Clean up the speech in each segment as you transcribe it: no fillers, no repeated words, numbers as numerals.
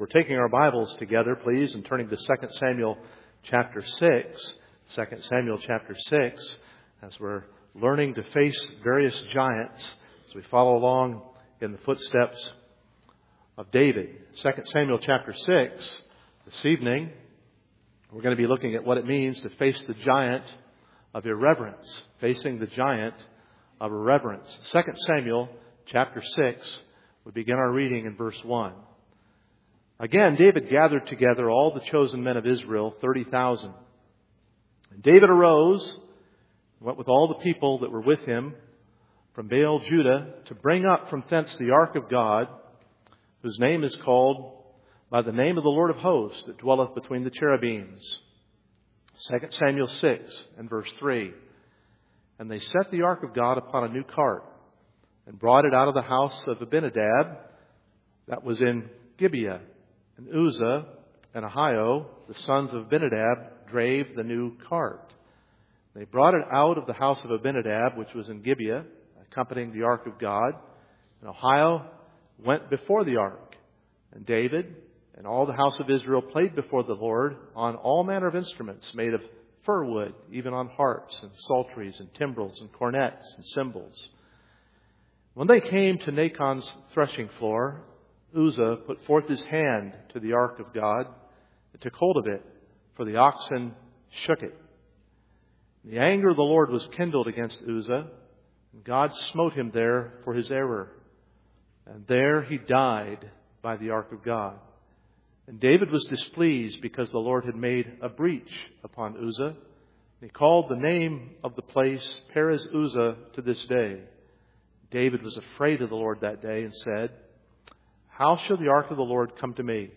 we're taking our Bibles together, please, and turning to 2 Samuel chapter 6. 2 Samuel chapter 6, as we're learning to face various giants as we follow along in the footsteps of David. 2 Samuel chapter 6, this evening, we're going to be looking at what it means to face the giant of irreverence, facing the giant of irreverence. 2 Samuel chapter 6, we begin our reading in verse 1. Again, David gathered together all the chosen men of Israel, 30,000. And David arose, went with all the people that were with him from Baal Judah to bring up from thence the ark of God, whose name is called by the name of the Lord of hosts, that dwelleth between the cherubims. 2 Samuel 6 and verse 3. And they set the ark of God upon a new cart, and brought it out of the house of Abinadab, that was in Gibeah. And Uzzah and Ahio, the sons of Abinadab, drave the new cart. They brought it out of the house of Abinadab, which was in Gibeah, accompanying the ark of God. And Ahio went before the ark. And David and all the house of Israel played before the Lord on all manner of instruments made of fir wood, even on harps and psalteries and timbrels and cornets and cymbals. When they came to Nachon's threshing floor, Uzzah put forth his hand to the ark of God and took hold of it, for the oxen shook it. The anger of the Lord was kindled against Uzzah, and God smote him there for his error. And there he died by the ark of God. And David was displeased because the Lord had made a breach upon Uzzah. He called the name of the place Perez Uzzah to this day. David was afraid of the Lord that day and said, how shall the ark of the Lord come to me?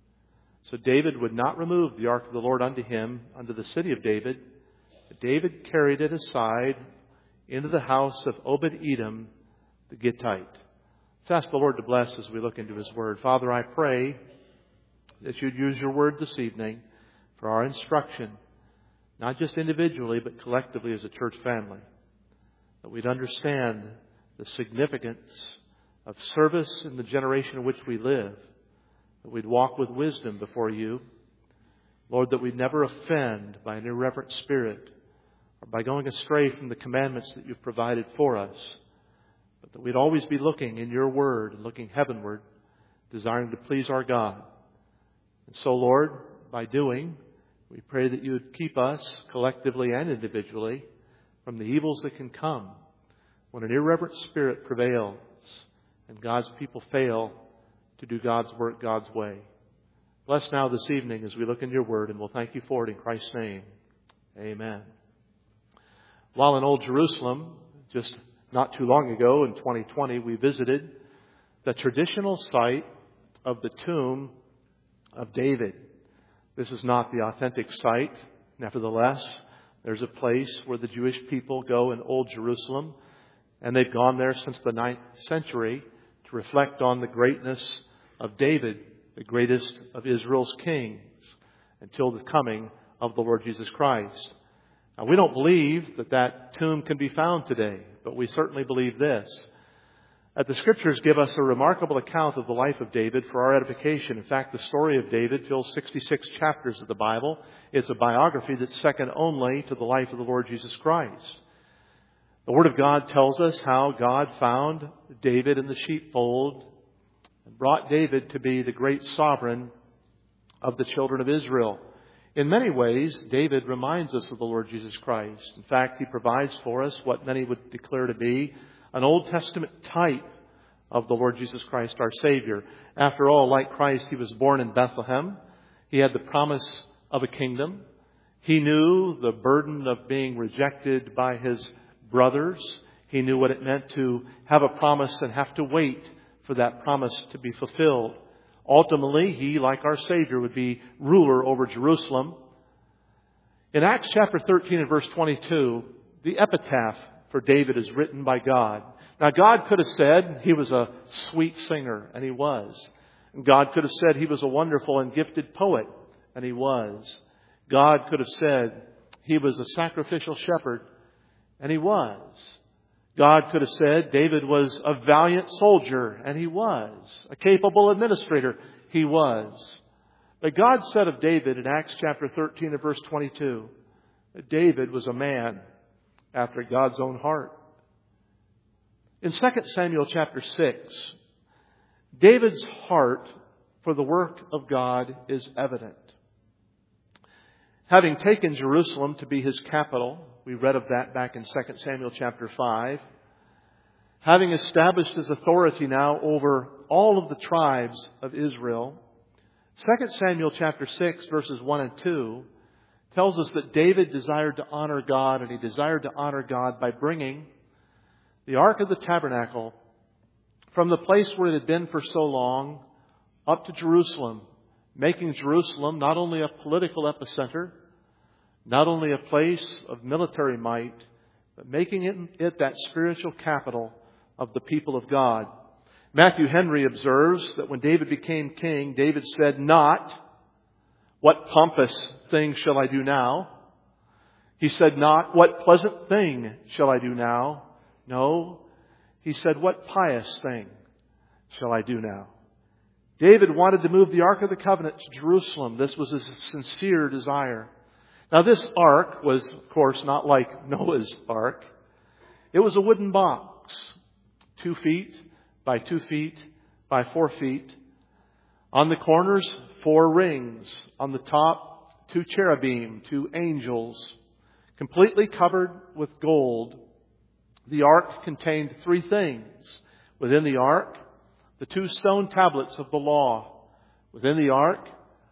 So David would not remove the ark of the Lord unto him, unto the city of David. But David carried it aside into the house of Obed-Edom the Gittite. Let's ask the Lord to bless as we look into His Word. Father, I pray that You'd use Your Word this evening for our instruction, not just individually, but collectively as a church family. That we'd understand the significance of service in the generation in which we live. That we'd walk with wisdom before You. Lord, that we'd never offend by an irreverent spirit or by going astray from the commandments that You've provided for us. But that we'd always be looking in Your Word and looking heavenward, desiring to please our God. And so, Lord, by doing, we pray that You would keep us collectively and individually from the evils that can come when an irreverent spirit prevails and God's people fail to do God's work God's way. Bless now this evening as we look into Your Word, and we'll thank You for it in Christ's name. Amen. While in Old Jerusalem, just not too long ago in 2020, we visited the traditional site of the tomb of David. This is not the authentic site. Nevertheless, there's a place where the Jewish people go in Old Jerusalem, and they've gone there since the 9th century to reflect on the greatness of David, the greatest of Israel's kings, until the coming of the Lord Jesus Christ. Now, we don't believe that that tomb can be found today, but we certainly believe this: that the Scriptures give us a remarkable account of the life of David for our edification. In fact, the story of David fills 66 chapters of the Bible. It's a biography that's second only to the life of the Lord Jesus Christ. The Word of God tells us how God found David in the sheepfold and brought David to be the great sovereign of the children of Israel. In many ways, David reminds us of the Lord Jesus Christ. In fact, he provides for us what many would declare to be an Old Testament type of the Lord Jesus Christ, our Savior. After all, like Christ, He was born in Bethlehem. He had the promise of a kingdom. He knew the burden of being rejected by His brothers. He knew what it meant to have a promise and have to wait for that promise to be fulfilled. Ultimately, He, like our Savior, would be ruler over Jerusalem. In Acts chapter 13 and verse 22, the epitaph for David is written by God. Now, God could have said He was a sweet singer, and He was. And God could have said He was a wonderful and gifted poet, and He was. God could have said He was a sacrificial shepherd, and He was. God could have said David was a valiant soldier, and he was. A capable administrator, he was. But God said of David in Acts chapter 13 and verse 22, that David was a man after God's own heart. In 2 Samuel chapter 6, David's heart for the work of God is evident. Having taken Jerusalem to be his capital, we read of that back in 2 Samuel chapter 5, having established his authority now over all of the tribes of Israel, 2 Samuel chapter 6 verses 1 and 2 tells us that David desired to honor God, and he desired to honor God by bringing the Ark of the Tabernacle from the place where it had been for so long up to Jerusalem, making Jerusalem not only a political epicenter, not only a place of military might, but making it that spiritual capital of the people of God. Matthew Henry observes that when David became king, David said not, "What pompous thing shall I do now?" He said not, "What pleasant thing shall I do now?" No, he said, "What pious thing shall I do now?" David wanted to move the Ark of the Covenant to Jerusalem. This was his sincere desire. Now this ark was, of course, not like Noah's ark. It was a wooden box, 2 feet by 2 feet by 4 feet. On the corners, 4 rings. On the top, 2 cherubim, 2 angels, completely covered with gold. The ark contained 3 things. Within the ark, the 2 stone tablets of the law. Within the ark,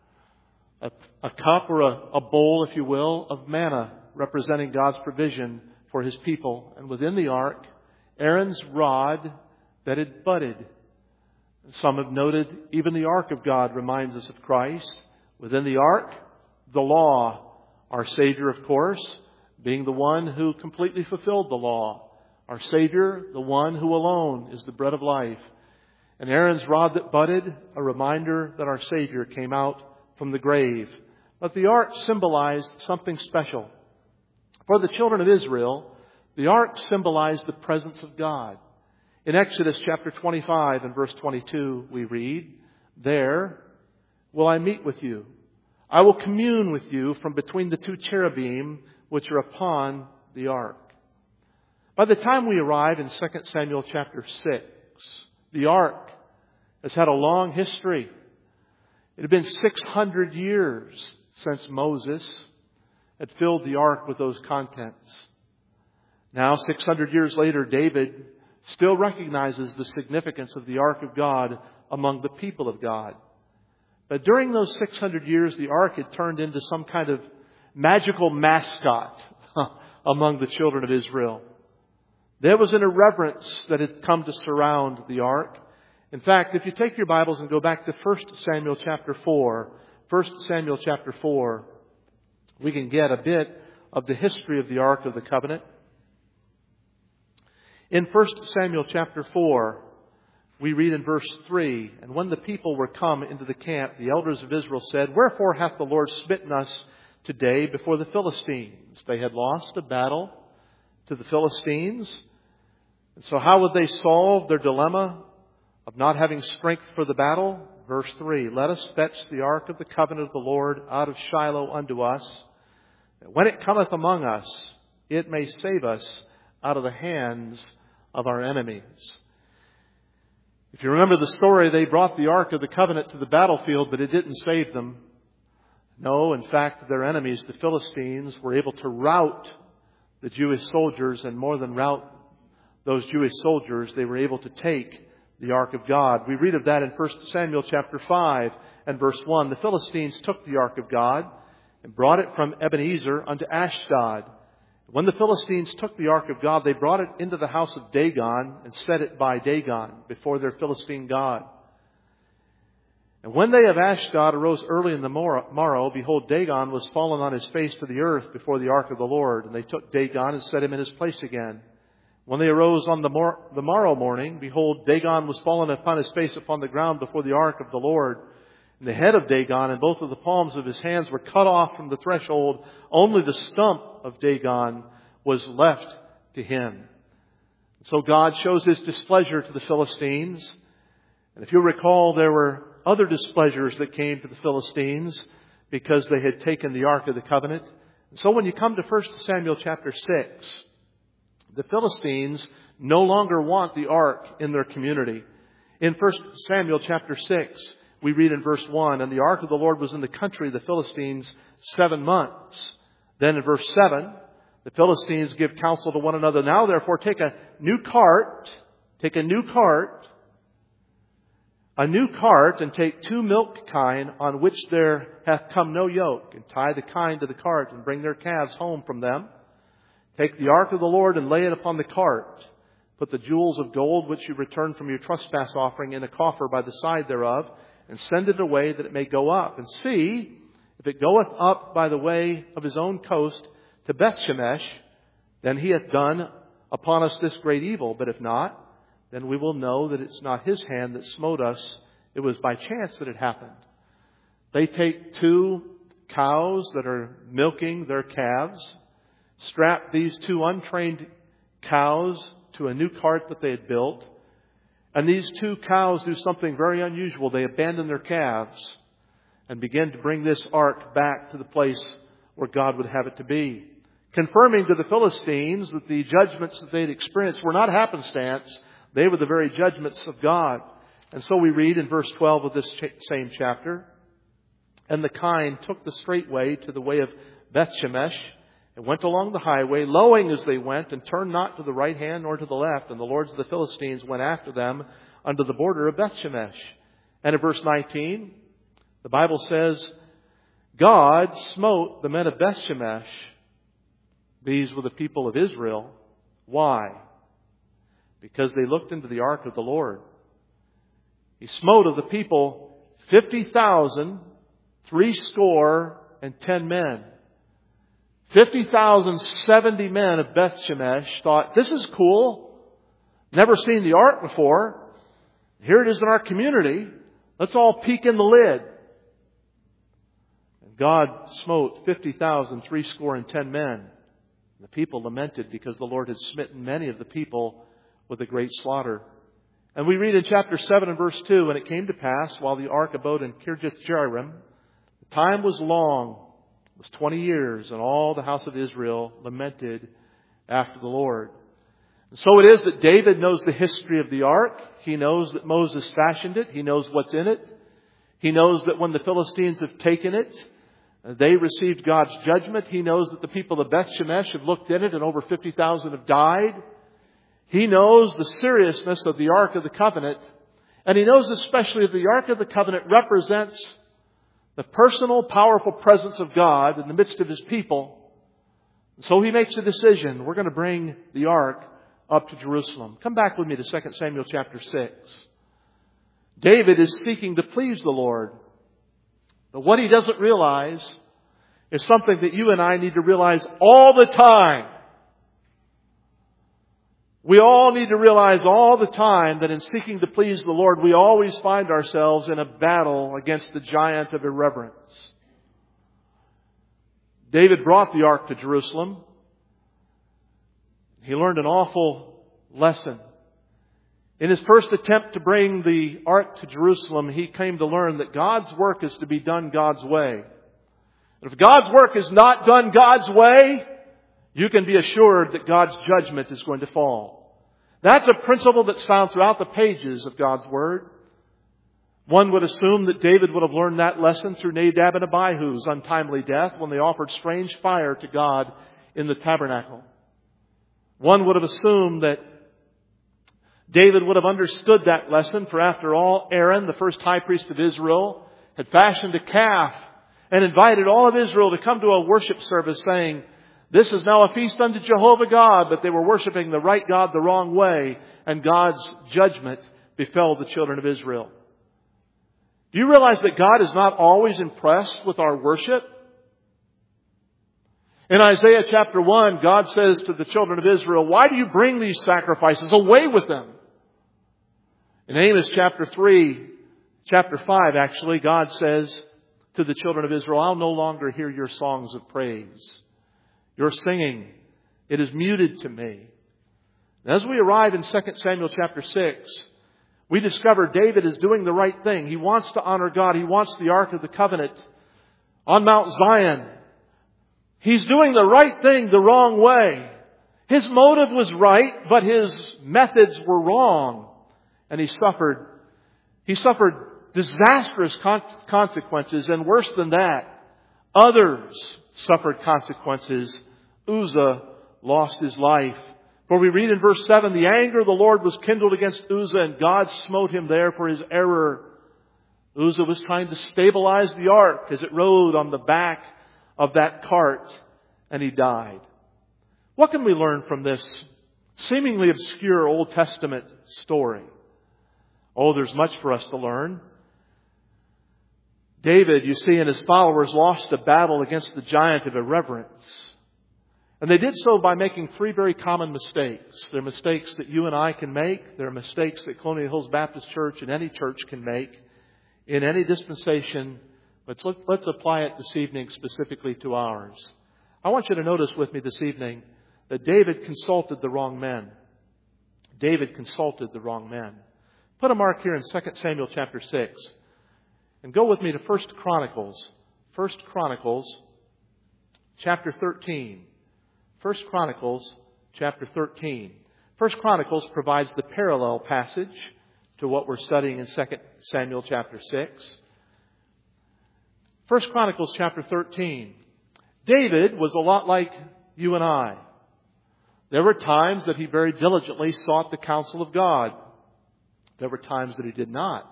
a cup or a bowl, if you will, of manna representing God's provision for his people. And within the ark, Aaron's rod that had budded. Some have noted even the ark of God reminds us of Christ. Within the ark, the law. Our Savior, of course, being the one who completely fulfilled the law. Our Savior, the one who alone is the bread of life. And Aaron's rod that budded, a reminder that our Savior came out from the grave. But the ark symbolized something special. For the children of Israel, the ark symbolized the presence of God. In Exodus chapter 25 and verse 22, we read, "There will I meet with you. I will commune with you from between the 2 cherubim which are upon the ark." By the time we arrive in 2 Samuel chapter 6, the ark has had a long history. It had been 600 years since Moses had filled the ark with those contents. Now, 600 years later, David still recognizes the significance of the ark of God among the people of God. But during those 600 years, the ark had turned into some kind of magical mascot among the children of Israel. There was an irreverence that had come to surround the ark. In fact, if you take your Bibles and go back to 1 Samuel chapter 4, 1 Samuel chapter 4, we can get a bit of the history of the Ark of the Covenant. In 1 Samuel chapter 4, we read in verse 3, "And when the people were come into the camp, the elders of Israel said, 'Wherefore hath the Lord smitten us today before the Philistines?'" They had lost a battle to the Philistines. And so how would they solve their dilemma of not having strength for the battle? Verse 3, "Let us fetch the ark of the covenant of the Lord out of Shiloh unto us, that when it cometh among us, it may save us out of the hands of our enemies." If you remember the story, they brought the Ark of the Covenant to the battlefield, but it didn't save them. No, in fact, their enemies, the Philistines, were able to rout the Jewish soldiers, and more than rout those Jewish soldiers, they were able to take the Ark of God. We read of that in 1 Samuel chapter 5 and verse 1. "The Philistines took the Ark of God and brought it from Ebenezer unto Ashdod. When the Philistines took the Ark of God, they brought it into the house of Dagon and set it by Dagon before their Philistine god. And when they of Ashdod arose early in the morrow, behold, Dagon was fallen on his face to the earth before the ark of the Lord. And they took Dagon and set him in his place again. When they arose on the morrow morning, behold, Dagon was fallen upon his face upon the ground before the ark of the Lord. And the head of Dagon and both of the palms of his hands were cut off from the threshold. Only the stump of Dagon was left to him." So God shows his displeasure to the Philistines. And if you recall, there were other displeasures that came to the Philistines because they had taken the Ark of the Covenant. And so when you come to 1 Samuel chapter 6, the Philistines no longer want the Ark in their community. In 1 Samuel chapter 6, we read in verse 1, "And the Ark of the Lord was in the country of the Philistines 7 months. Then in verse 7, the Philistines give counsel to one another, "Now therefore take a new cart, and take 2 milk kine on which there hath come no yoke, and tie the kine to the cart, and bring their calves home from them. Take the ark of the Lord and lay it upon the cart. Put the jewels of gold which you returned from your trespass offering in a coffer by the side thereof, and send it away that it may go up. And see, if it goeth up by the way of his own coast to Bethshemesh, then he hath done upon us this great evil. But if not, then we will know that it's not his hand that smote us. It was by chance that it happened." They take 2 cows that are milking their calves, strap these 2 untrained cows to a new cart that they had built, and these 2 cows do something very unusual. They abandon their calves and begin to bring this ark back to the place where God would have it to be, confirming to the Philistines that the judgments that they'd experienced were not happenstance. They were the very judgments of God. And so we read in verse 12 of this same chapter, "And the kine took the straight way to the way of Bethshemesh, and went along the highway, lowing as they went, and turned not to the right hand nor to the left. And the lords of the Philistines went after them unto the border of Bethshemesh." And in verse 19, the Bible says, "God smote the men of Bethshemesh." These were the people of Israel. Why? Because they looked into the ark of the Lord. He smote of the people 50,000, 70 men. 50,070 men of Bethshemesh thought, "This is cool. Never seen the ark before. Here it is in our community. Let's all peek in the lid." And God smote 50,010 men. The people lamented because the Lord had smitten many of the people with a great slaughter. And we read in chapter 7 and verse 2, "And it came to pass, while the ark abode in Kirjath-jearim, the time was long, it was 20 years, and all the house of Israel lamented after the Lord." And so it is that David knows the history of the ark. He knows that Moses fashioned it. He knows what's in it. He knows that when the Philistines have taken it, they received God's judgment. He knows that the people of Bethshemesh have looked in it and over 50,000 have died. He knows the seriousness of the Ark of the Covenant. And he knows especially that the Ark of the Covenant represents the personal, powerful presence of God in the midst of His people. And so he makes a decision. We're going to bring the Ark up to Jerusalem. Come back with me to 2 Samuel chapter 6. David is seeking to please the Lord. But what he doesn't realize is something that you and I need to realize all the time. We all need to realize all the time that in seeking to please the Lord, we always find ourselves in a battle against the giant of irreverence. David brought the ark to Jerusalem. He learned an awful lesson. In his first attempt to bring the ark to Jerusalem, he came to learn that God's work is to be done God's way. And if God's work is not done God's way, you can be assured that God's judgment is going to fall. That's a principle that's found throughout the pages of God's Word. One would assume that David would have learned that lesson through Nadab and Abihu's untimely death when they offered strange fire to God in the tabernacle. One would have assumed that David would have understood that lesson, for after all, Aaron, the first high priest of Israel, had fashioned a calf and invited all of Israel to come to a worship service saying, "This is now a feast unto Jehovah God," but they were worshiping the right God the wrong way, and God's judgment befell the children of Israel. Do you realize that God is not always impressed with our worship? In Isaiah chapter 1, God says to the children of Israel, "Why do you bring these sacrifices? Away with them." In Amos chapter 5 actually, God says to the children of Israel, "I'll no longer hear your songs of praise. Your singing, it is muted to me." And as we arrive in 2 Samuel chapter 6, We discover David is doing the right thing. He wants to honor God. He wants the Ark of the Covenant on Mount Zion. He's doing the right thing the wrong way. His motive was right, but his methods were wrong. And he suffered disastrous consequences. And worse than that, others suffered consequences. Uzzah lost his life. For we read in verse 7, the anger of the Lord was kindled against Uzzah, and God smote him there for his error. Uzzah was trying to stabilize the ark as it rode on the back of that cart, and he died. What can we learn from this seemingly obscure Old Testament story? Oh, there's much for us to learn. David, you see, and his followers lost a battle against the giant of irreverence. And they did so by making three very common mistakes. They're mistakes that you and I can make. They're mistakes that Colonial Hills Baptist Church and any church can make in any dispensation. But let's apply it this evening specifically to ours. I want you to notice with me this evening that David consulted the wrong men. David consulted the wrong men. Put a mark here in 2 Samuel chapter 6. And go with me to 1 Chronicles. 1 Chronicles chapter 13. 1 Chronicles chapter 13. 1 Chronicles provides the parallel passage to what we're studying in 2 Samuel chapter 6. 1 Chronicles chapter 13. David was a lot like you and I. There were times that he very diligently sought the counsel of God. There were times that he did not.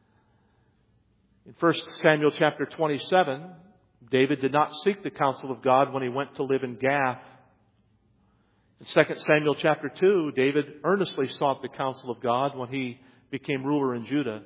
In 1 Samuel chapter 27, David did not seek the counsel of God when he went to live in Gath. In 2 Samuel chapter 2, David earnestly sought the counsel of God when he became ruler in Judah.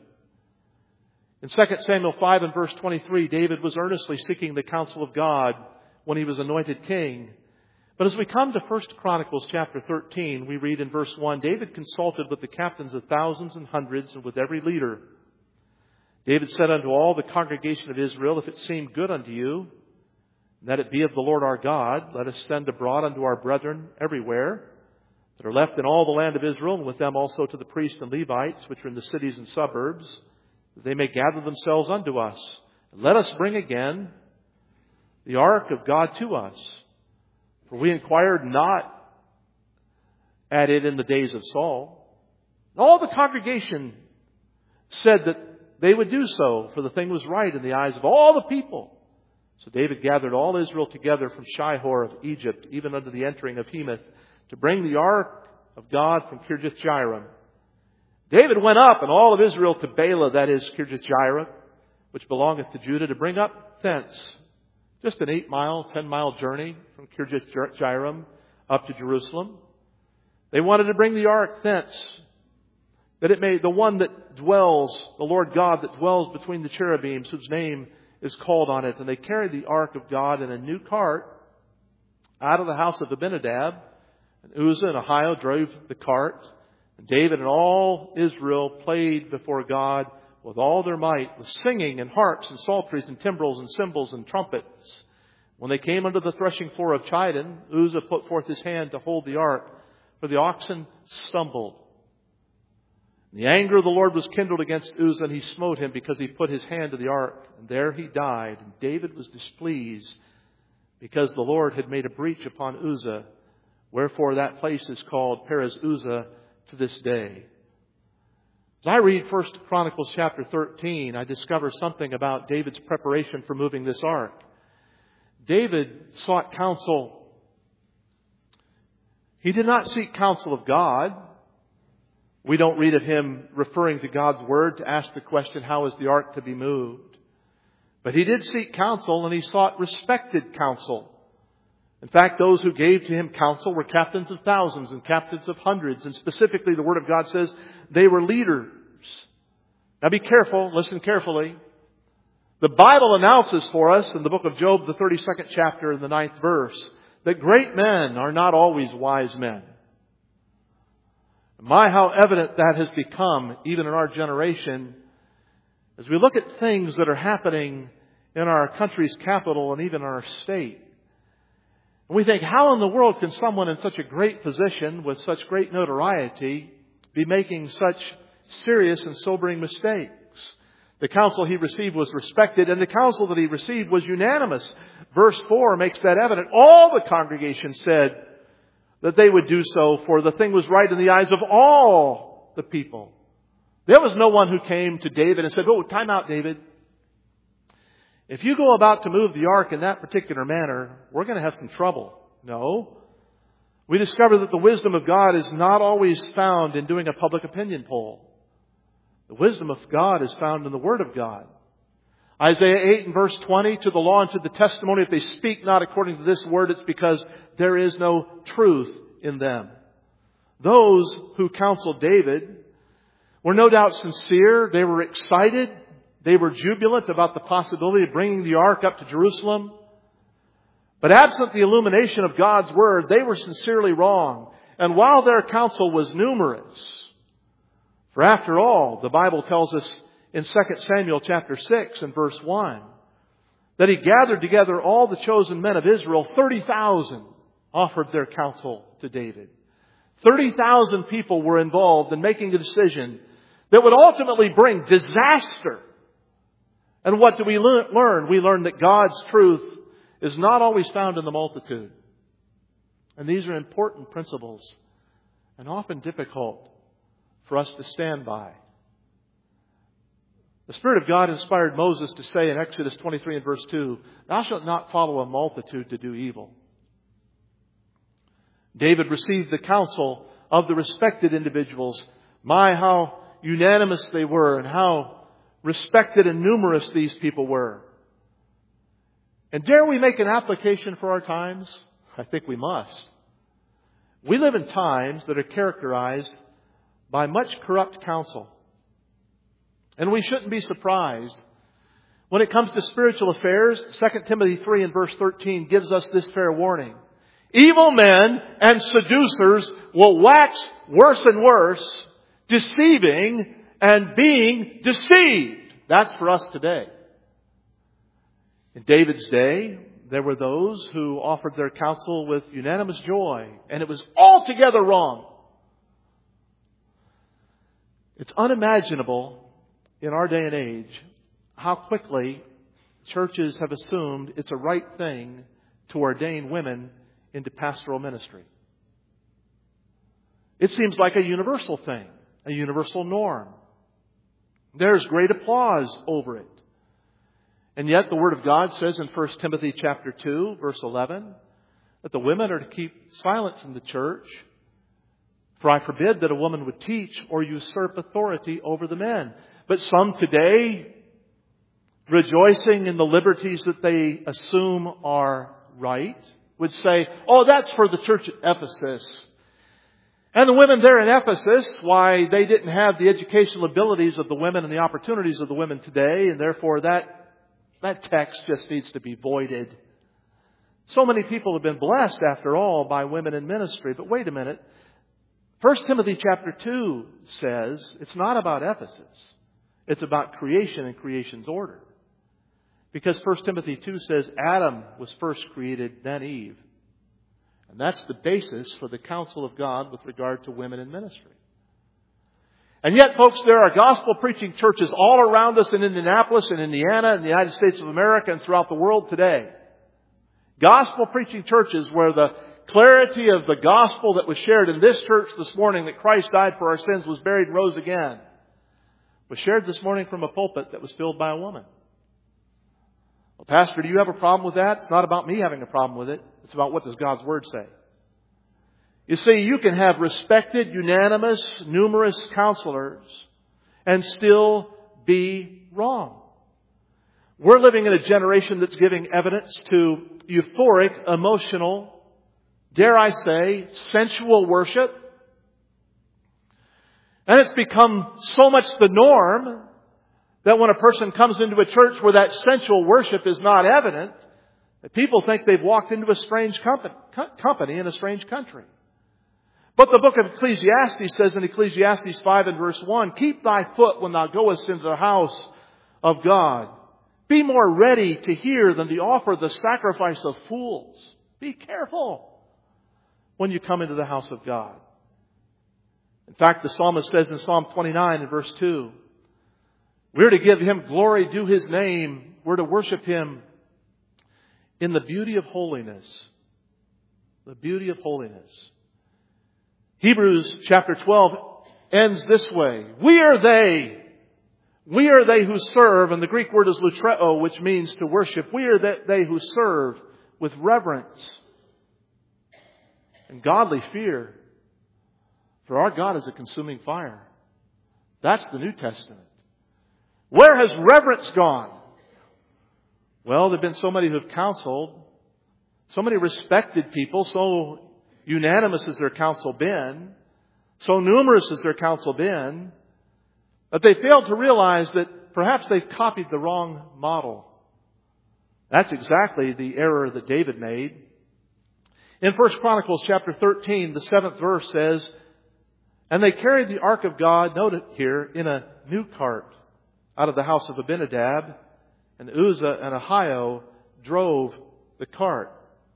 In 2 Samuel 5 and verse 23, David was earnestly seeking the counsel of God when he was anointed king. But as we come to 1 Chronicles chapter 13, we read in verse 1, David consulted with the captains of thousands and hundreds and with every leader. David said unto all the congregation of Israel, if it seem good unto you, that it be of the Lord our God, let us send abroad unto our brethren everywhere that are left in all the land of Israel, and with them also to the priests and Levites, which are in the cities and suburbs, that they may gather themselves unto us. And let us bring again the ark of God to us. For we inquired not at it in the days of Saul. And all the congregation said that they would do so, for the thing was right in the eyes of all the people. So David gathered all Israel together from Shihor of Egypt, even unto the entering of Hemath, to bring the ark of God from Kirjath-jearim. David went up, and all of Israel, to Bela, that is Kirjath-jearim, which belongeth to Judah, to bring up thence, just an 10-mile journey from Kirjath-jearim up to Jerusalem. They wanted to bring the ark thence, that it may, the one that dwells, the Lord God that dwells between the cherubims, whose name is called on it. And they carried the ark of God in a new cart out of the house of Abinadab. And Uzzah and Ahio drove the cart. And David and all Israel played before God with all their might, with singing and harps and psalteries and timbrels and cymbals and trumpets. When they came unto the threshing floor of Chidon, Uzzah put forth his hand to hold the ark, for the oxen stumbled. The anger of the Lord was kindled against Uzzah, and he smote him because he put his hand to the ark. And there he died. And David was displeased because the Lord had made a breach upon Uzzah. Wherefore that place is called Perez Uzzah to this day. As I read 1 Chronicles chapter 13, I discover something about David's preparation for moving this ark. David sought counsel. He did not seek counsel of God. We don't read of him referring to God's word to ask the question, how is the ark to be moved? But he did seek counsel, and he sought respected counsel. In fact, those who gave to him counsel were captains of thousands and captains of hundreds. And specifically, the Word of God says they were leaders. Now be careful, listen carefully. The Bible announces for us in the book of Job, the 32nd chapter and the 9th verse, that great men are not always wise men. My, how evident that has become, even in our generation, as we look at things that are happening in our country's capital and even our state. And we think, how in the world can someone in such a great position with such great notoriety be making such serious and sobering mistakes. The counsel he received was respected, and the counsel that he received was unanimous. Verse 4 makes that evident. All the congregation said that they would do so, for the thing was right in the eyes of all the people. There was no one who came to David and said, "Oh, time out, David. If you go about to move the ark in that particular manner, we're going to have some trouble." No. We discover that the wisdom of God is not always found in doing a public opinion poll. The wisdom of God is found in the Word of God. Isaiah 8 and verse 20, "To the law and to the testimony, if they speak not according to this word, it's because there is no truth in them." Those who counseled David were no doubt sincere. They were excited. They were jubilant about the possibility of bringing the ark up to Jerusalem. But absent the illumination of God's Word, they were sincerely wrong. And while their counsel was numerous, for after all, the Bible tells us in 2 Samuel chapter 6 and verse 1, that He gathered together all the chosen men of Israel. 30,000 offered their counsel to David. 30,000 people were involved in making a decision that would ultimately bring disaster. And what do we learn? We learn that God's truth is not always found in the multitude. And these are important principles and often difficult for us to stand by. The Spirit of God inspired Moses to say in Exodus 23 and verse 2, "Thou shalt not follow a multitude to do evil." David received the counsel of the respected individuals. My, how unanimous they were, and how respected and numerous these people were. And dare we make an application for our times? I think we must. We live in times that are characterized by much corrupt counsel. And we shouldn't be surprised. When it comes to spiritual affairs, 2 Timothy 3 and verse 13 gives us this fair warning. "Evil men and seducers will wax worse and worse, deceiving and being deceived." That's for us today. In David's day, there were those who offered their counsel with unanimous joy, and it was altogether wrong. It's unimaginable in our day and age how quickly churches have assumed it's a right thing to ordain women into pastoral ministry. It seems like a universal thing, a universal norm. There's great applause over it. And yet the Word of God says in 1 Timothy chapter 2, verse 11, that the women are to keep silence in the church. "For I forbid that a woman would teach or usurp authority over the men." But some today, rejoicing in the liberties that they assume are right, would say, "Oh, that's for the church at Ephesus." And the women there in Ephesus, why, they didn't have the educational abilities of the women and the opportunities of the women today, and therefore that text just needs to be voided. So many people have been blessed, after all, by women in ministry. But wait a minute. 1 Timothy chapter 2 says it's not about Ephesus. It's about creation and creation's order. Because 1 Timothy 2 says Adam was first created, then Eve. And that's the basis for the counsel of God with regard to women in ministry. And yet, folks, there are gospel-preaching churches all around us in Indianapolis and Indiana, in the United States of America, and throughout the world today. Gospel-preaching churches where the clarity of the gospel that was shared in this church this morning, that Christ died for our sins, was buried and rose again, was shared this morning from a pulpit that was filled by a woman. Well, Pastor, do you have a problem with that? It's not about me having a problem with it. It's about what does God's Word say. You see, you can have respected, unanimous, numerous counselors and still be wrong. We're living in a generation that's giving evidence to euphoric, emotional, dare I say, sensual worship. And it's become so much the norm that when a person comes into a church where that sensual worship is not evident, that people think they've walked into a strange company in a strange country. But the book of Ecclesiastes says in Ecclesiastes 5 and verse 1, "Keep thy foot when thou goest into the house of God. Be more ready to hear than to offer the sacrifice of fools." Be careful when you come into the house of God. In fact, the psalmist says in Psalm 29 and verse 2, we're to give Him glory due His name. We're to worship Him in the beauty of holiness. The beauty of holiness. Hebrews chapter 12 ends this way. We are they who serve, and the Greek word is lutreo, which means to worship. We are they who serve with reverence and godly fear. For our God is a consuming fire. That's the New Testament. Where has reverence gone? Well, there have been so many who have counseled, so many respected people, so unanimous has their counsel been, so numerous has their counsel been, that they failed to realize that perhaps they've copied the wrong model. That's exactly the error that David made. In 1 Chronicles chapter 13, the 7th verse says, and they carried the ark of God, note it here, in a new cart out of the house of Abinadab, and Uzzah and Ahio drove the cart.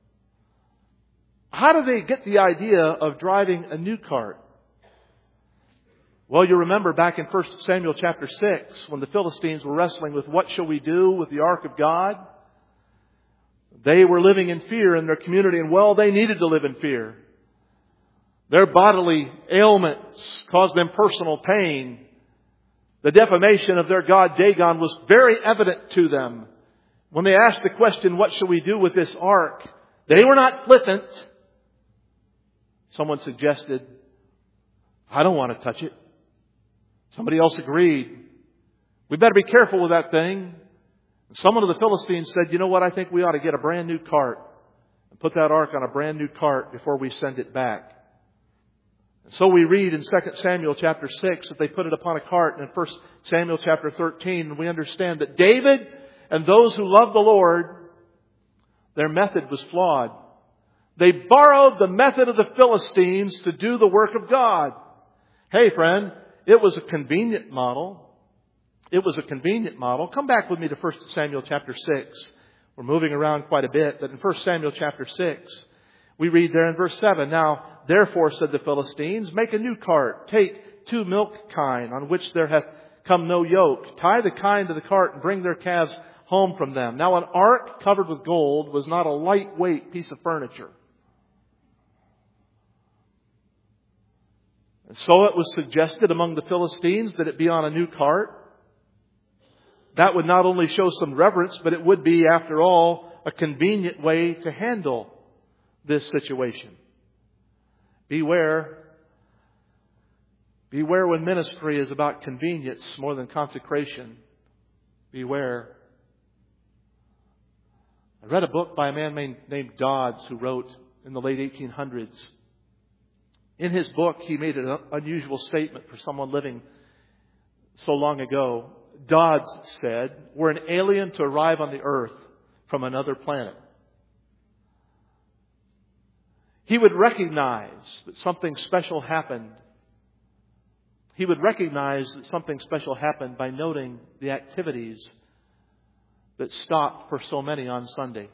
How did they get the idea of driving a new cart? Well, you remember back in 1 Samuel chapter 6, when the Philistines were wrestling with what shall we do with the ark of God? They were living in fear in their community, and well, they needed to live in fear. Their bodily ailments caused them personal pain. The defamation of their god Dagon was very evident to them. When they asked the question, what shall we do with this ark? They were not flippant. Someone suggested, I don't want to touch it. Somebody else agreed. We better be careful with that thing. And someone of the Philistines said, you know what, I think we ought to get a brand new cart and put that ark on a brand new cart before we send it back. So we read in 2 Samuel chapter 6 that they put it upon a cart, and in 1 Samuel chapter 13 we understand that David and those who love the Lord, their method was flawed. They borrowed the method of the Philistines to do the work of God. Hey friend, it was a convenient model. It was a convenient model. Come back with me to 1 Samuel chapter 6. We're moving around quite a bit, but in 1 Samuel chapter 6, we read there in verse 7, now, therefore, said the Philistines, make a new cart. Take 2 milk kine on which there hath come no yoke. Tie the kine to the cart and bring their calves home from them. Now an ark covered with gold was not a lightweight piece of furniture. And so it was suggested among the Philistines that it be on a new cart. That would not only show some reverence, but it would be, after all, a convenient way to handle this situation. Beware when ministry is about convenience more than consecration. Beware. I read a book by a man named Dodds who wrote in the late 1800s. In his book, he made an unusual statement for someone living so long ago. Dodds said, we're an alien to arrive on the earth from another planet. He would recognize that something special happened. He would recognize that something special happened by noting the activities that stopped for so many on Sunday.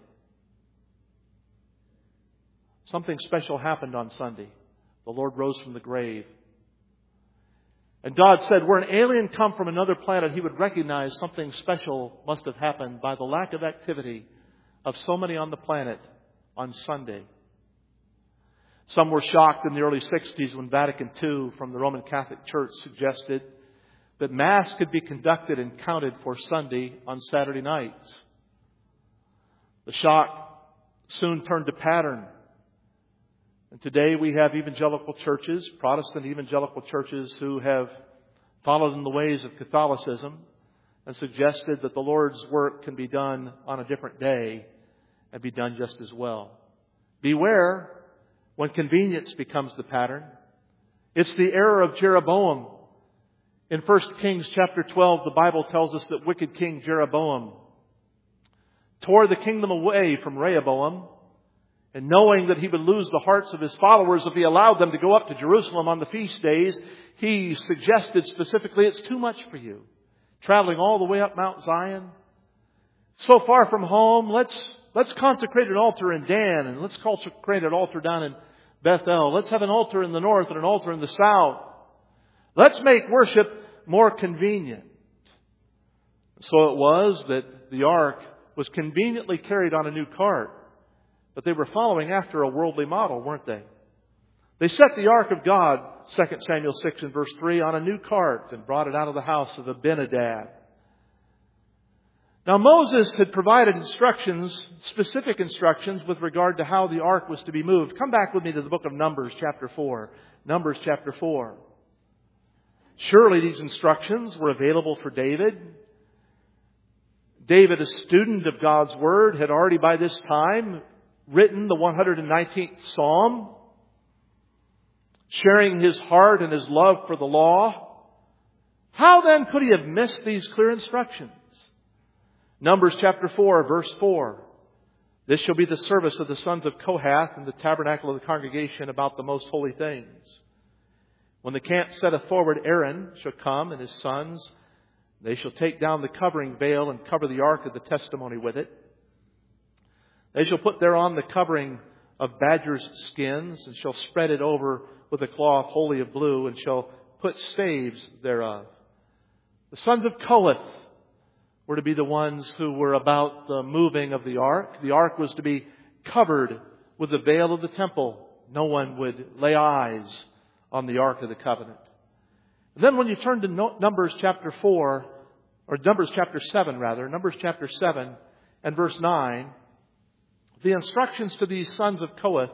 Something special happened on Sunday. The Lord rose from the grave. And Dodd said, we're an alien come from another planet. He would recognize something special must have happened by the lack of activity of so many on the planet on Sunday. Some were shocked in the early 60s when Vatican II from the Roman Catholic Church suggested that Mass could be conducted and counted for Sunday on Saturday nights. The shock soon turned to pattern. And today we have evangelical churches, Protestant evangelical churches, who have followed in the ways of Catholicism and suggested that the Lord's work can be done on a different day and be done just as well. Beware when convenience becomes the pattern. It's the error of Jeroboam. In 1 Kings chapter 12, the Bible tells us that wicked King Jeroboam tore the kingdom away from Rehoboam, and knowing that he would lose the hearts of his followers if he allowed them to go up to Jerusalem on the feast days, he suggested specifically, it's too much for you. Traveling all the way up Mount Zion, so far from home, let's consecrate an altar in Dan, and let's consecrate an altar down in Bethel. Let's have an altar in the north and an altar in the south. Let's make worship more convenient. So it was that the ark was conveniently carried on a new cart. But they were following after a worldly model, weren't they? They set the ark of God, 2 Samuel 6 and verse 3, on a new cart and brought it out of the house of Abinadab. Now Moses had provided instructions, specific instructions with regard to how the ark was to be moved. Come back with me to the book of Numbers chapter 4. Numbers chapter 4. Surely these instructions were available for David. David, a student of God's Word, had already by this time written the 119th Psalm, sharing his heart and his love for the law. How then could he have missed these clear instructions? Numbers chapter 4, verse 4. This shall be the service of the sons of Kohath in the tabernacle of the congregation about the most holy things. When the camp setteth forward, Aaron shall come and his sons. They shall take down the covering veil and cover the ark of the testimony with it. They shall put thereon the covering of badgers' skins, and shall spread it over with a cloth wholly of blue, and shall put staves thereof. The sons of Kohath were to be the ones who were about the moving of the ark. The ark was to be covered with the veil of the temple. No one would lay eyes on the ark of the covenant. And then when you turn to Numbers chapter 4, or Numbers chapter 7 rather, Numbers chapter 7 and verse 9, the instructions to these sons of Kohath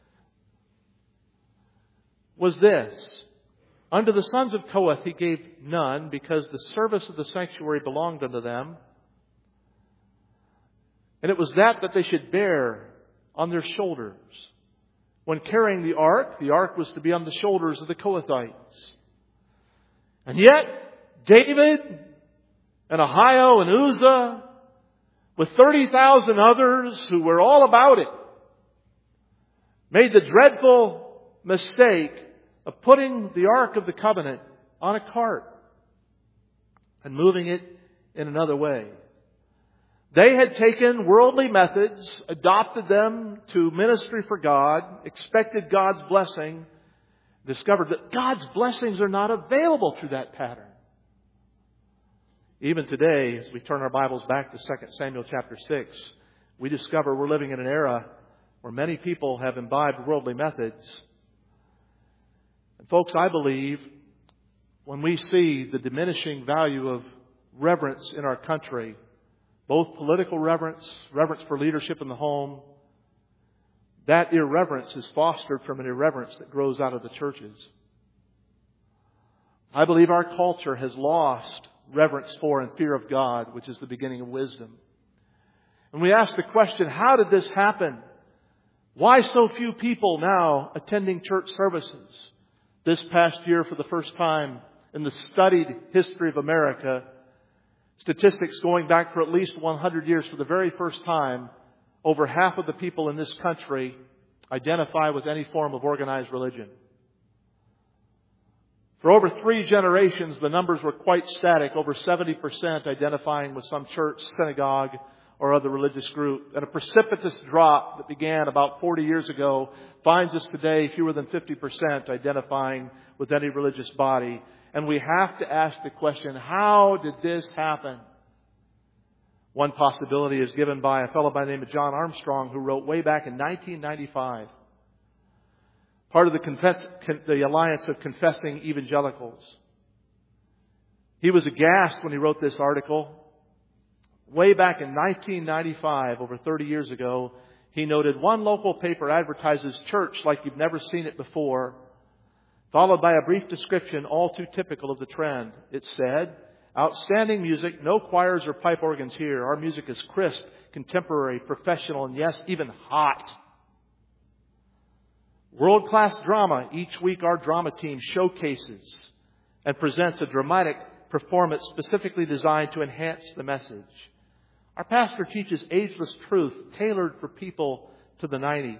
was this. Unto the sons of Kohath he gave none, because the service of the sanctuary belonged unto them. And it was that they should bear on their shoulders. When carrying the ark was to be on the shoulders of the Kohathites. And yet, David and Ahio and Uzzah, with 30,000 others who were all about it, made the dreadful mistake of putting the Ark of the Covenant on a cart and moving it in another way. They had taken worldly methods, adopted them to ministry for God, expected God's blessing, discovered that God's blessings are not available through that pattern. Even today, as we turn our Bibles back to 2 Samuel chapter 6, we discover we're living in an era where many people have imbibed worldly methods. And folks, I believe when we see the diminishing value of reverence in our country, both political reverence, reverence for leadership in the home, that irreverence is fostered from an irreverence that grows out of the churches. I believe our culture has lost reverence for and fear of God, which is the beginning of wisdom. And we ask the question, how did this happen? Why so few people now attending church services? This past year, for the first time in the studied history of America, statistics going back for at least 100 years, for the very first time, over half of the people in this country identify with any form of organized religion. For over 3 generations, the numbers were quite static, over 70% identifying with some church, synagogue, or other religious group. And a precipitous drop that began about 40 years ago finds us today fewer than 50% identifying with any religious body. And we have to ask the question, how did this happen? One possibility is given by a fellow by the name of John Armstrong, who wrote way back in 1995, part of the Alliance of Confessing Evangelicals. He was aghast when he wrote this article. Way back in 1995, over 30 years ago, he noted, one local paper advertises church like you've never seen it before, followed by a brief description all too typical of the trend. It said, outstanding music, no choirs or pipe organs here. Our music is crisp, contemporary, professional, and yes, even hot. World-class drama. Each week our drama team showcases and presents a dramatic performance specifically designed to enhance the message. Our pastor teaches ageless truth tailored for people to the 90s.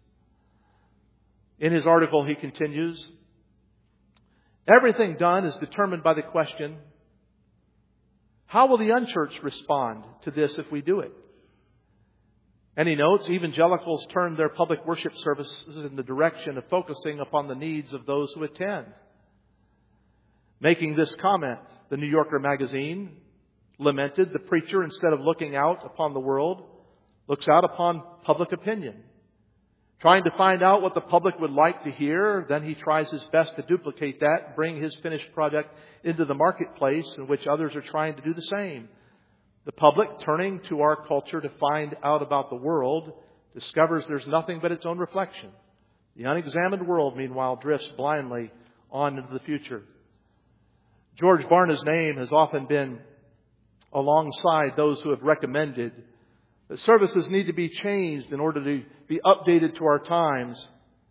In his article, he continues, everything done is determined by the question, how will the unchurched respond to this if we do it? And he notes, evangelicals turn their public worship services in the direction of focusing upon the needs of those who attend. Making this comment, the New Yorker magazine lamented the preacher, instead of looking out upon the world, looks out upon public opinion. Trying to find out what the public would like to hear, then he tries his best to duplicate that, bring his finished product into the marketplace in which others are trying to do the same. The public, turning to our culture to find out about the world, discovers there's nothing but its own reflection. The unexamined world, meanwhile, drifts blindly on into the future. George Barna's name has often been alongside those who have recommended that services need to be changed in order to be updated to our times.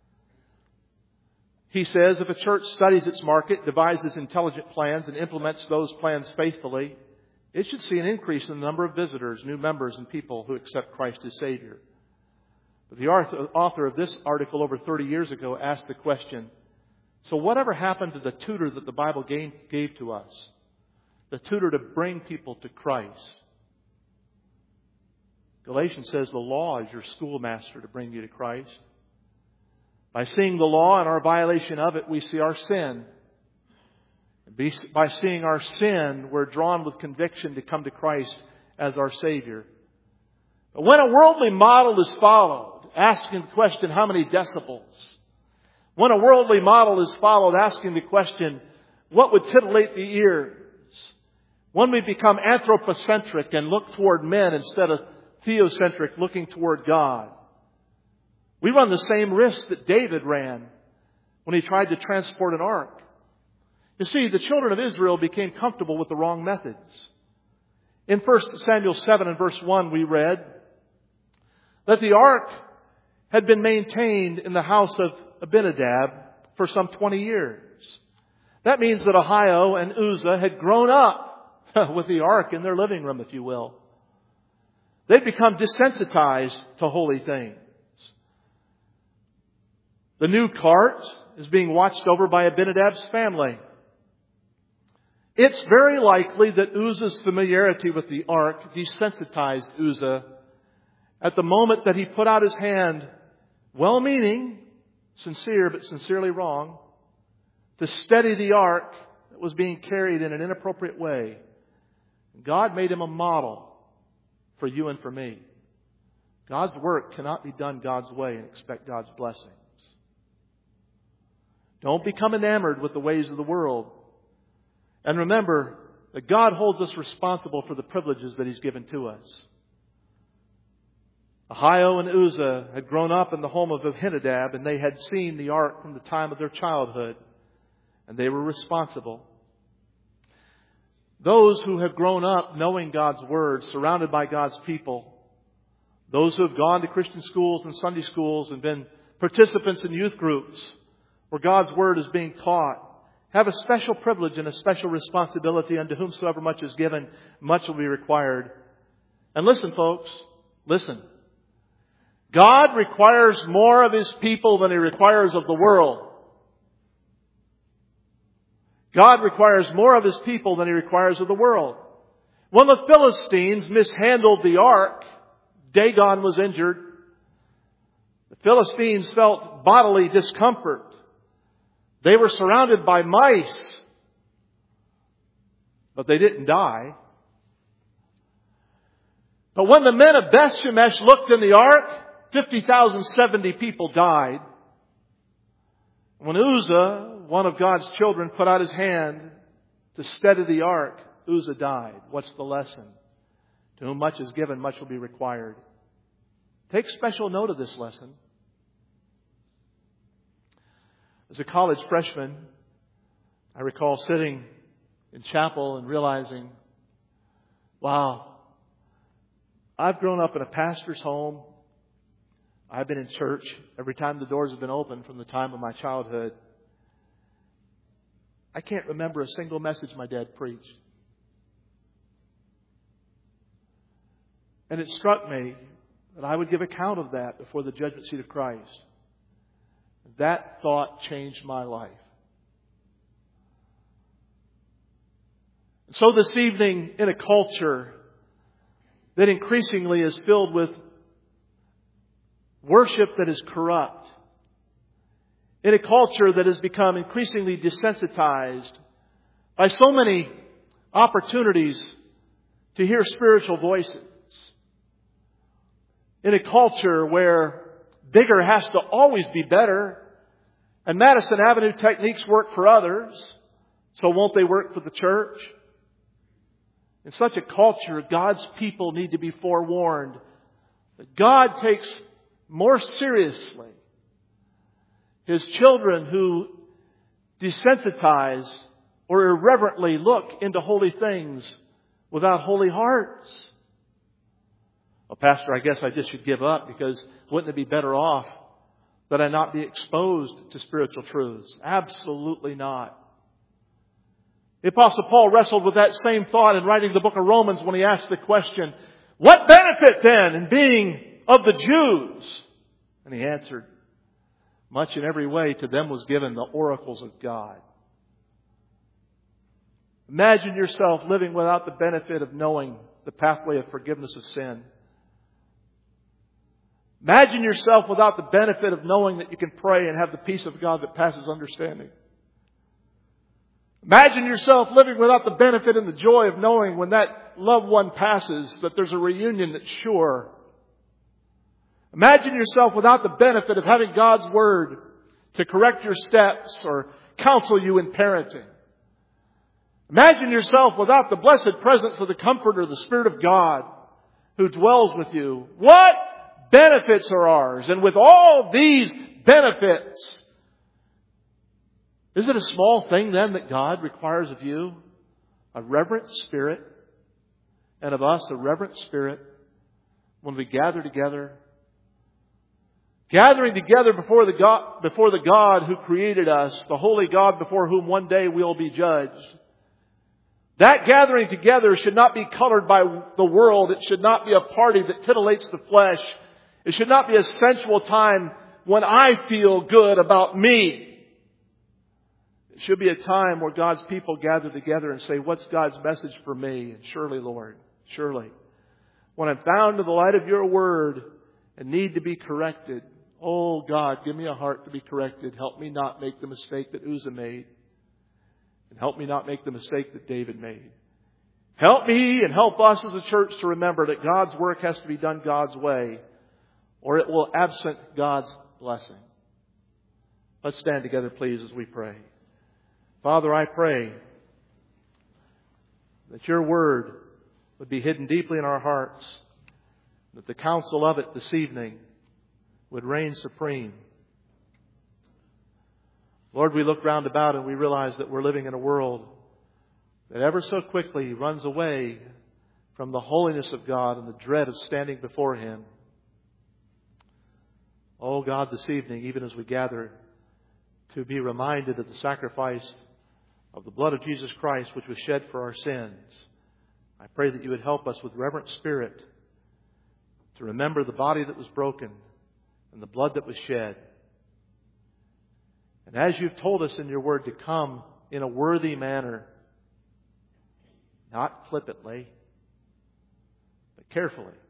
He says if a church studies its market, devises intelligent plans, and implements those plans faithfully, it should see an increase in the number of visitors, new members, and people who accept Christ as Savior. But the author of this article over 30 years ago asked the question, so whatever happened to the tutor that the Bible gave to us? The tutor to bring people to Christ. Galatians says the law is your schoolmaster to bring you to Christ. By seeing the law and our violation of it, we see our sin. By seeing our sin, we're drawn with conviction to come to Christ as our Savior. But when a worldly model is followed, asking the question, how many decibels? When a worldly model is followed, asking the question, what would titillate the ears? When we become anthropocentric and look toward men instead of theocentric, looking toward God, we run the same risk that David ran when he tried to transport an ark. You see, the children of Israel became comfortable with the wrong methods. In 1 Samuel 7 and verse 1, we read that the ark had been maintained in the house of Abinadab for some 20 years. That means that Ahio and Uzzah had grown up with the ark in their living room, if you will. They'd become desensitized to holy things. The new cart is being watched over by Abinadab's family. It's very likely that Uzzah's familiarity with the ark desensitized Uzzah at the moment that he put out his hand, well-meaning, sincere but sincerely wrong, to steady the ark that was being carried in an inappropriate way. God made him a model for you and for me. God's work cannot be done God's way and expect God's blessings. Don't become enamored with the ways of the world. And remember that God holds us responsible for the privileges that He's given to us. Ahio and Uzzah had grown up in the home of Abinadab, and they had seen the ark from the time of their childhood, and they were responsible. Those who have grown up knowing God's Word, surrounded by God's people, those who have gone to Christian schools and Sunday schools and been participants in youth groups where God's Word is being taught, have a special privilege and a special responsibility. Unto whomsoever much is given, much will be required. And listen, folks, listen. God requires more of His people than He requires of the world. God requires more of His people than He requires of the world. When the Philistines mishandled the ark, Dagon was injured. The Philistines felt bodily discomfort. They were surrounded by mice, but they didn't die. But when the men of Beth-Shemesh looked in the ark, 50,070 people died. When Uzzah, one of God's children, put out his hand to steady the ark, Uzzah died. What's the lesson? To whom much is given, much will be required. Take special note of this lesson. As a college freshman, I recall sitting in chapel and realizing, wow, I've grown up in a pastor's home. I've been in church every time the doors have been open from the time of my childhood. I can't remember a single message my dad preached. And it struck me that I would give account of that before the judgment seat of Christ. That thought changed my life. And so this evening, in a culture that increasingly is filled with worship that is corrupt, in a culture that has become increasingly desensitized by so many opportunities to hear spiritual voices. In a culture where bigger has to always be better, and Madison Avenue techniques work for others, so won't they work for the church? In such a culture, God's people need to be forewarned that God takes more seriously His children who desensitize or irreverently look into holy things without holy hearts. Well, Pastor, I guess I just should give up, because wouldn't it be better off that I not be exposed to spiritual truths? Absolutely not. The Apostle Paul wrestled with that same thought in writing the book of Romans when he asked the question, what benefit then in being of the Jews? And he answered, much in every way to them was given the oracles of God. Imagine yourself living without the benefit of knowing the pathway of forgiveness of sin. Imagine yourself without the benefit of knowing that you can pray and have the peace of God that passes understanding. Imagine yourself living without the benefit and the joy of knowing when that loved one passes that there's a reunion that's sure. Imagine yourself without the benefit of having God's Word to correct your steps or counsel you in parenting. Imagine yourself without the blessed presence of the Comforter, the Spirit of God, who dwells with you. What benefits are ours? And with all these benefits, is it a small thing then that God requires of you? A reverent spirit, and of us a reverent spirit, when we gather together. Gathering together before the God who created us, the holy God before whom one day we'll be judged. That gathering together should not be colored by the world. It should not be a party that titillates the flesh. It should not be a sensual time when I feel good about me. It should be a time where God's people gather together and say, what's God's message for me? And surely, Lord, surely, when I'm found in the light of your word and need to be corrected, oh God, give me a heart to be corrected. Help me not make the mistake that Uzzah made. And help me not make the mistake that David made. Help me and help us as a church to remember that God's work has to be done God's way, or it will absent God's blessing. Let's stand together, please, as we pray. Father, I pray that your word would be hidden deeply in our hearts, that the counsel of it this evening would reign supreme. Lord, we look round about and we realize that we're living in a world that ever so quickly runs away from the holiness of God and the dread of standing before Him. Oh God, this evening, even as we gather to be reminded of the sacrifice of the blood of Jesus Christ, which was shed for our sins, I pray that you would help us with reverent spirit to remember the body that was broken and the blood that was shed. And as you've told us in your word, to come in a worthy manner, not flippantly, but carefully,